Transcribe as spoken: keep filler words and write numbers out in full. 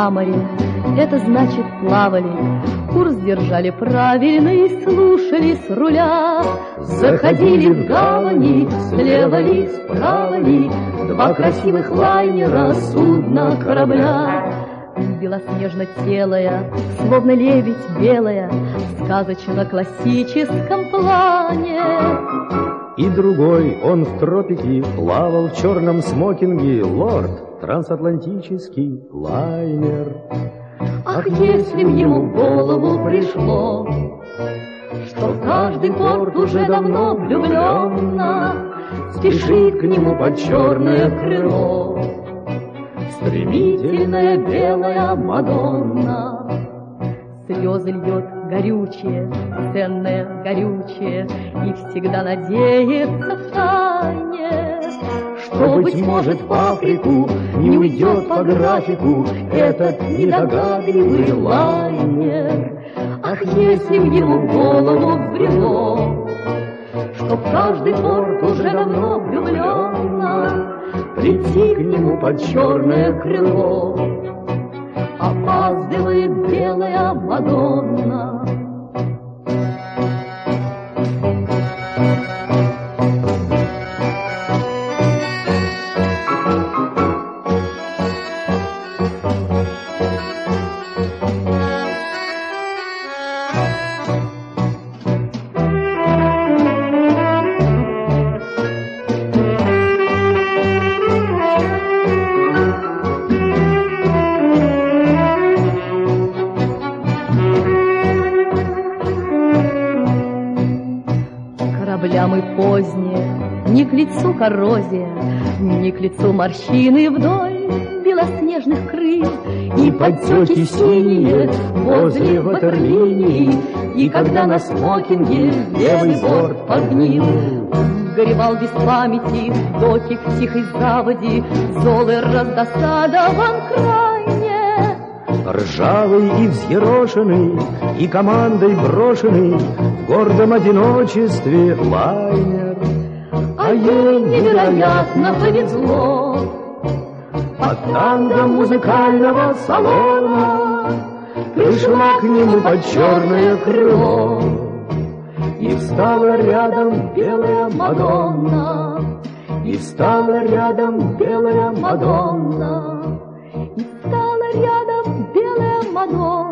на море, это значит плавали. Курс держали правильный, слушали с руля. Заходили в гавани, слева ли, справа ли, два красивых лайнера, судна, корабля. Белоснежно-телая, словно лебедь белая, в сказочно-классическом плане. И другой, он в тропике плавал в черном смокинге, лорд, трансатлантический лайнер. Ах, если б ему в голову пришло, что в каждый порт уже давно влюбленно спешит к нему под черное крыло стремительная белая Мадонна. Слезы льет горючее, ценное горючее, и всегда надеется втайне, что, быть может, в Африку не уйдет по графику этот недогадливый лайнер. Ах, если б ему в голову взбрело, что в каждый порт уже давно влюбленно прийти к нему под черное крыло, опаздывает белая Мадонна. Кораблям и поздние, не к лицу коррозия, не к лицу морщины вдоль белоснежных крыл, и подтеки синие возле ватерлинии, и когда на смокинге левый борт подгнил. Горевал без памяти доки в тихой заводе, золы раздосадован крайне. Ржавый и взъерошенный, и командой брошенный в гордом одиночестве лайнер. А ей невероятно повезло. Под тангом музыкального салона пришла к нему под черное крыло, и встала рядом белая Мадонна, и встала рядом белая Мадонна, и стала рядом белая Мадонна.